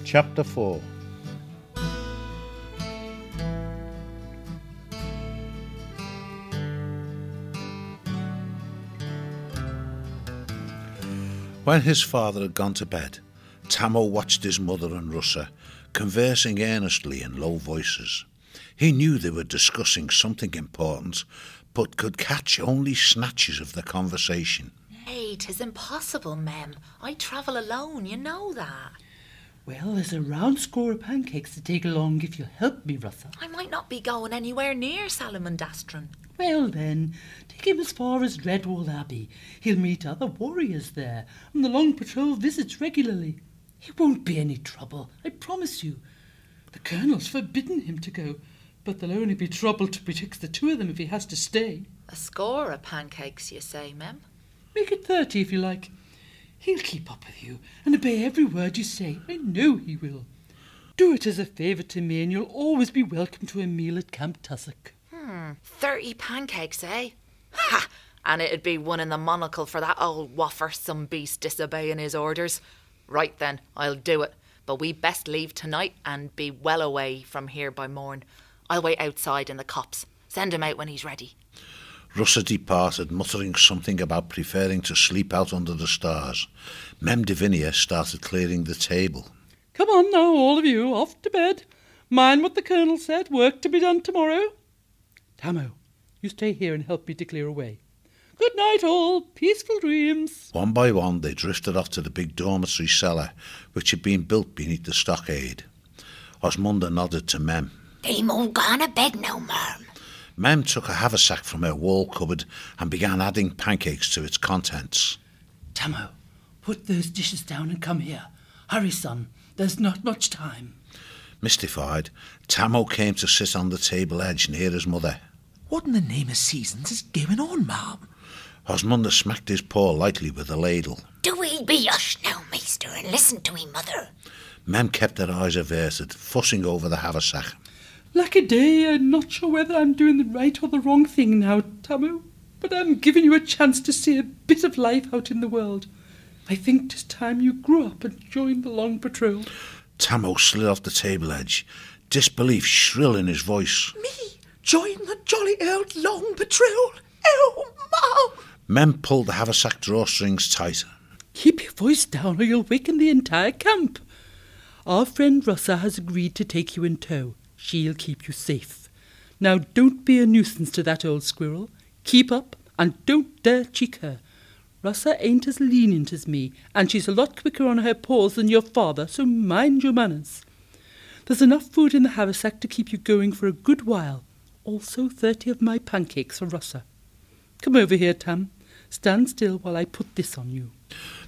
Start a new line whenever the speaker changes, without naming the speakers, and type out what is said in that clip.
Chapter 4. When his father had gone to bed, Tammo watched his mother and Russa conversing earnestly in low voices. He knew they were discussing something important, but could catch only snatches of the conversation.
Nay, 'tis impossible, Mem. I travel alone, you know that.
Well, there's a round score of pancakes to take along if you'll help me, Russa.
I might not be going anywhere near Salamandastron.
Well then, take him as far as Dreadwall Abbey. He'll meet other warriors there, and the Long Patrol visits regularly. It won't be any trouble, I promise you. The Colonel's forbidden him to go, but there'll only be trouble betwixt the two of them if he has to stay.
A score of pancakes, you say, Mem?
Make it 30 if you like. He'll keep up with you and obey every word you say. I know he will. Do it as a favour to me, and you'll always be welcome to a meal at Camp Tussock.
30 pancakes, eh? Ha! And it'd be one in the monocle for that old waffer, some beast disobeying his orders. Right then, I'll do it. But we best leave tonight and be well away from here by morn. I'll wait outside in the copse. Send him out when he's ready.
Russa departed, muttering something about preferring to sleep out under the stars. Mem Divinia started clearing the table.
Come on now, all of you, off to bed. Mind what the Colonel said, work to be done tomorrow. Tammo, you stay here and help me to clear away. Good night all, peaceful dreams.
One by one they drifted off to the big dormitory cellar, which had been built beneath the stockade. Osmunda nodded to Mem.
They won't go on a bed no more.
Mem took a haversack from her wall cupboard and began adding pancakes to its contents.
Tammo, put those dishes down and come here. Hurry, son, there's not much time.
Mystified, Tammo came to sit on the table edge near his mother.
What in the name of seasons is going on, ma'am?
Osmunda smacked his paw lightly with a ladle.
Do we be hush now, Maester, and listen to me, mother?
Mem kept her eyes averted, fussing over the haversack.
Lucky day, I'm not sure whether I'm doing the right or the wrong thing now, Tammo, but I'm giving you a chance to see a bit of life out in the world. I think 'tis time you grew up and joined the Long Patrol.
Tammo slid off the table edge, disbelief shrill in his voice.
Me? Join the jolly old Long Patrol? Oh, Mom!
Mem pulled the haversack drawstrings tighter.
Keep your voice down or you'll waken the entire camp. Our friend Russa has agreed to take you in tow. She'll keep you safe. Now don't be a nuisance to that old squirrel. Keep up and don't dare cheek her. Russa ain't as lenient as me, and she's a lot quicker on her paws than your father, so mind your manners. There's enough food in the haversack to keep you going for a good while. Also 30 of my pancakes for Russa. Come over here, Tam. Stand still while I put this on you.